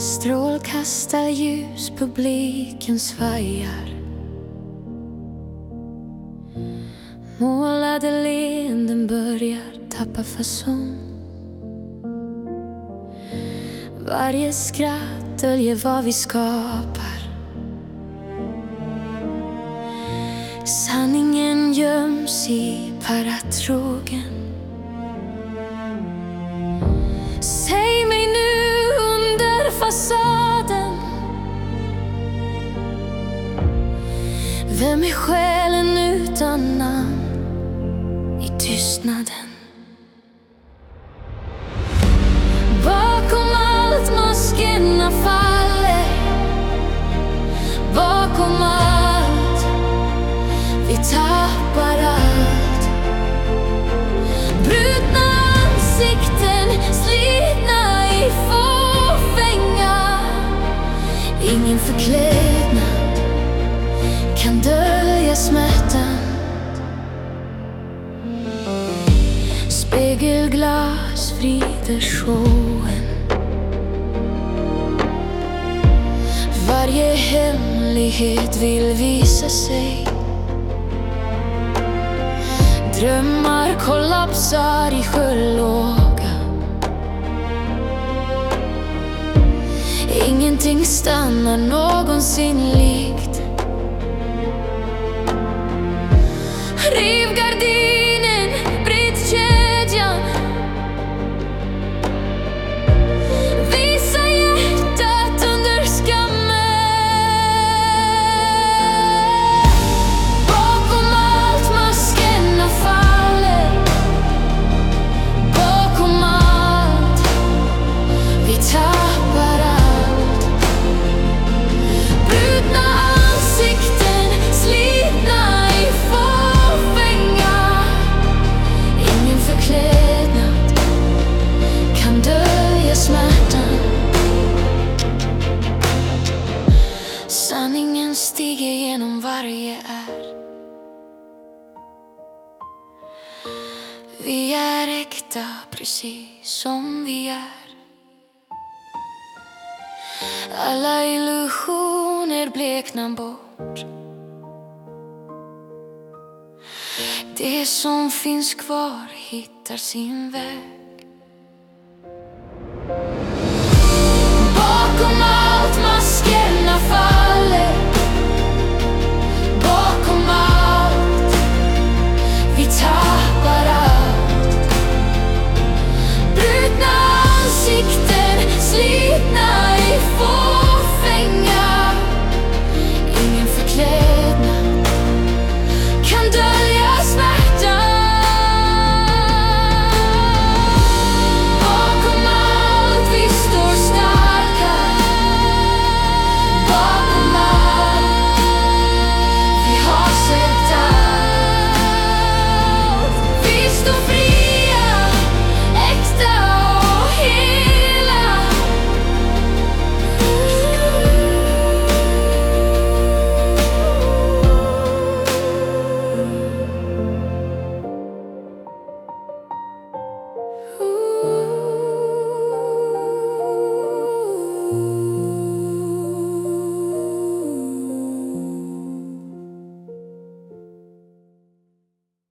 Strålkastarljus, publiken svajar. Målade leenden börjar tappa fason. Varje skratt döljer vad vi skapar. Sanningen göms i paratrogen. Säg mig nu under fasaden, vem är själen utan namn i tystnaden? Bakom allt maskerna faller, bakom allt vi tappar allt. Brutna ansikten, slitna i fåfänga. Ingen förklädnad kan dölja smärtan. Spegelglas vrider showen. Varje hemlighet vill visa sig. Drömmar kollapsar i sjölåga. Ingenting stannar någonsin likt. Riv gardinen, bryt kedjan. Visa hjärtat under skammen. Bakom allt maskerna faller, bakom allt vi tappar allt. Brutna ansikten, slitna i fåfänga. Ingen förklädnad kan dölja smärtan. Sanningen stiger genom varje ärr. Vi är äkta precis som vi är. Alla illusioner bleknar bort. Det som finns kvar hittar sin väg.